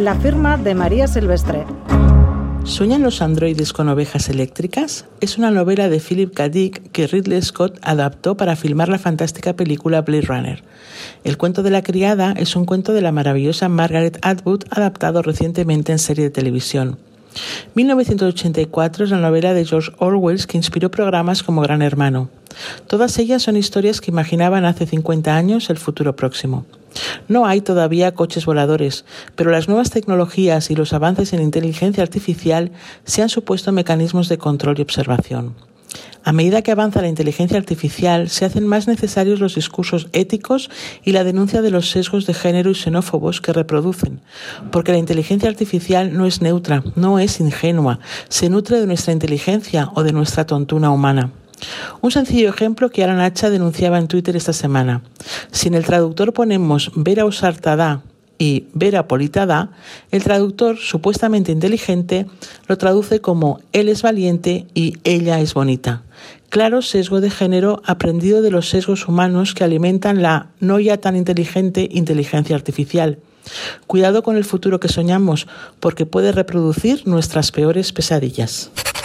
La firma de María Silvestre. ¿Sueñan los androides con ovejas eléctricas? Es una novela de Philip K. Dick que Ridley Scott adaptó para filmar la fantástica película Blade Runner. El cuento de la criada es un cuento de la maravillosa Margaret Atwood adaptado recientemente en serie de televisión. 1984 es la novela de George Orwell que inspiró programas como Gran Hermano. Todas ellas son historias que imaginaban hace 50 años el futuro próximo. No hay todavía coches voladores, pero las nuevas tecnologías y los avances en inteligencia artificial se han supuesto mecanismos de control y observación. A medida que avanza la inteligencia artificial, se hacen más necesarios los discursos éticos y la denuncia de los sesgos de género y xenófobos que reproducen, porque la inteligencia artificial no es neutra, no es ingenua, se nutre de nuestra inteligencia o de nuestra tontuna humana. Un sencillo ejemplo que Alan Hacha denunciaba en Twitter esta semana. Si en el traductor ponemos Vera Usarta da y Vera Polita da, el traductor, supuestamente inteligente, lo traduce como él es valiente y ella es bonita. Claro sesgo de género aprendido de los sesgos humanos que alimentan la no ya tan inteligente inteligencia artificial. Cuidado con el futuro que soñamos, porque puede reproducir nuestras peores pesadillas.